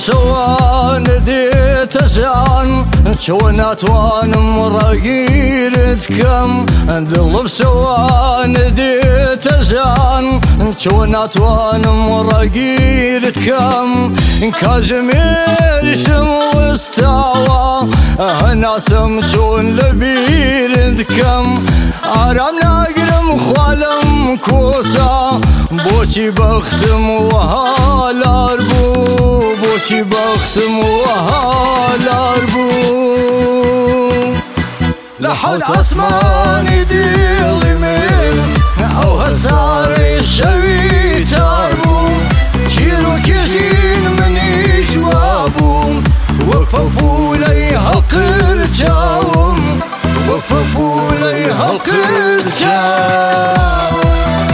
شوان ديت جان شوان اتوان مراقيرت كم دلب شوان ديت جان شوان اتوان مراقيرت كم كاجمير شم واستوى هنا سمجون لبيرت كم آرام ناقرم خوالم كوسا بوچی بختم وهالار بو بوچی بختم وهالار بو لحد اسماني ديلي من او هزاري شوي تاربو تشيرو كيجين مني شوابو وقفوا بولي هالقر جاوم وقفوا بولي هالقر جاوم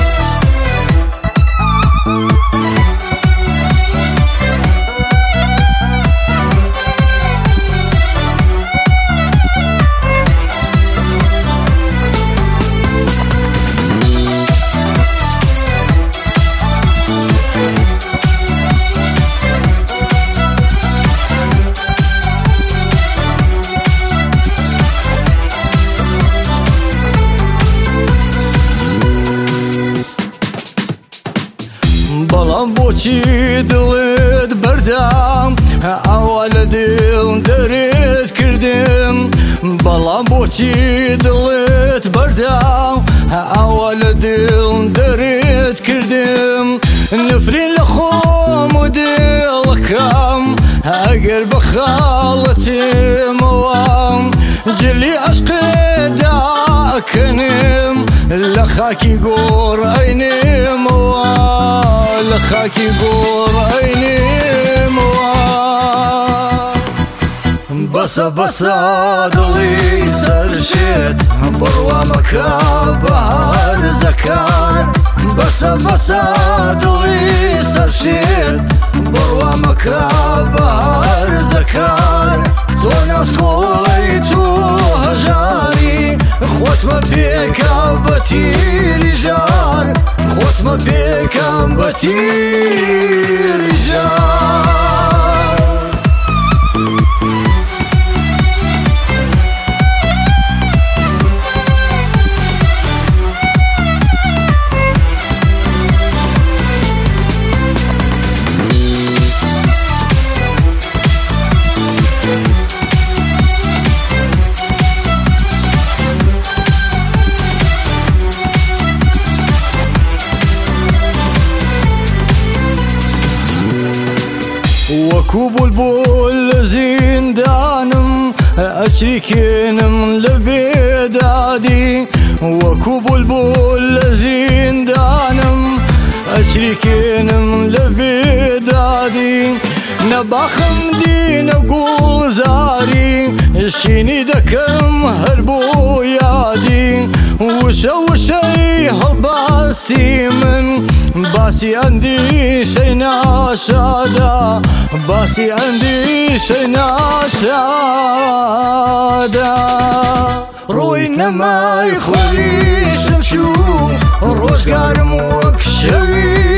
بەڵام بۆچی دڵت بەردام ئەوە لە دڵ دەرێت کردم بەڵام بۆچی دڵت بەردام ئەوە لە دڵ دەرێت کردم نفرین لە خۆم و دڵەکەم ئەگەر بە خاڵەتێمەوە جلی عەشقێدا ئەکەنم لە خاکی گۆڕ ئەینێمەوە لە خاکی گۆڕ ئەینێمەوە بەسە بەسە دڵی سەرشێت بڕوا مەکە بە هەرزەکار بەسە بەسە دڵی سەرشێت بڕوا مەکە بە هەرزەکار تۆ ناسکۆڵەی تو هەژاری خۆتمە پێکەم بە تیری ژار خۆتمە پێکەم بە تیری ژار وەکوو بولبول لە زیندانم ئەچریکێنم لە بێدادی وەکوو بولبول لە زیندانم ئەچریکێنم لە بێدادی نەباخم دینە گوڵزاری شینی دەکەم هەر بۆ یادی وشە وشەی هەڵباستی من باسی ئەندیشەی ناشادا باسی ئەندیشەی ناشادا ڕووی نەمای خۆریشم چوو ڕۆژگارم وەک شەوی